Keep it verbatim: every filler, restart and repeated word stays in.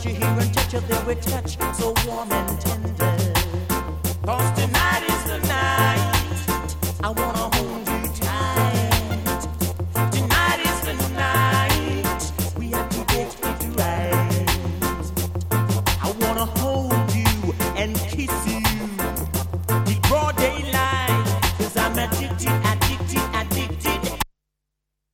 touch you here and touch you there with touch so warm and tender. 'Cause tonight is the night I wanna hold you tight. Tonight is the night we have to get it right. I wanna hold you and kiss you in broad daylight, 'cause I'm addicted